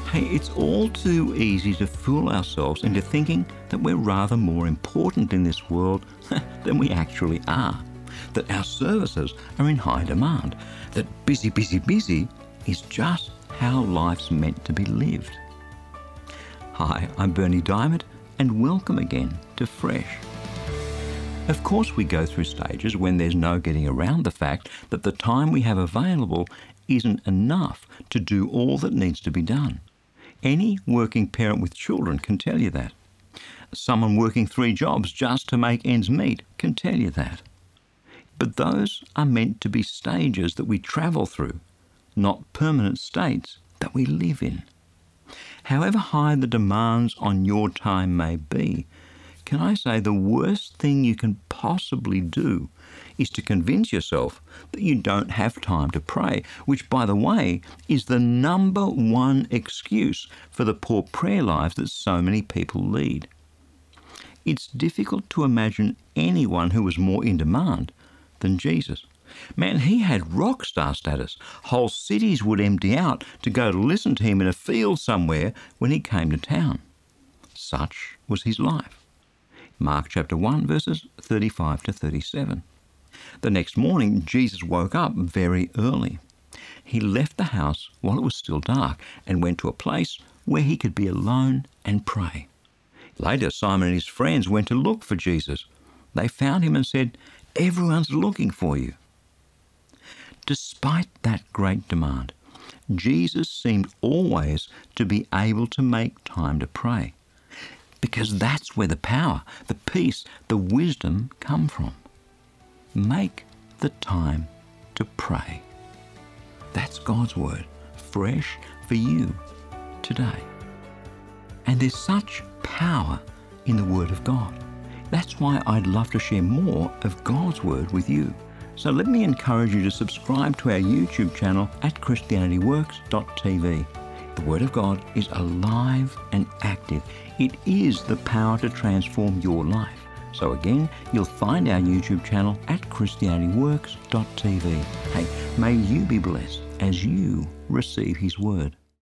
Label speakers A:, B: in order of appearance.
A: Hey, it's all too easy to fool ourselves into thinking that we're rather more important in this world than we actually are. That our services are in high demand. That busy, busy, busy is just how life's meant to be lived. Hi, I'm Berni Dymet, and welcome again to Fresh. Of course, we go through stages when there's no getting around the fact that the time we have available isn't enough to do all that needs to be done. Any working parent with children can tell you that. Someone working 3 jobs just to make ends meet can tell you that. But those are meant to be stages that we travel through, not permanent states that we live in. However high the demands on your time may be, can I say the worst thing you can possibly do is to convince yourself that you don't have time to pray, which, by the way, is the number one excuse for the poor prayer lives that so many people lead. It's difficult to imagine anyone who was more in demand than Jesus. Man, he had rock star status. Whole cities would empty out to go to listen to him in a field somewhere when he came to town. Such was his life. Mark chapter 1, verses 35 to 37. The next morning, Jesus woke up very early. He left the house while it was still dark and went to a place where he could be alone and pray. Later, Simon and his friends went to look for Jesus. They found him and said, "Everyone's looking for you." Despite that great demand, Jesus seemed always to be able to make time to pray, because that's where the power, the peace, the wisdom come from. Make the time to pray. That's God's word, fresh for you today. And there's such power in the Word of God. That's why I'd love to share more of God's Word with you. So let me encourage you to subscribe to our YouTube channel at ChristianityWorks.tv. The Word of God is alive and active. It is the power to transform your life. So again, you'll find our YouTube channel at ChristianityWorks.tv. Hey, may you be blessed as you receive His Word.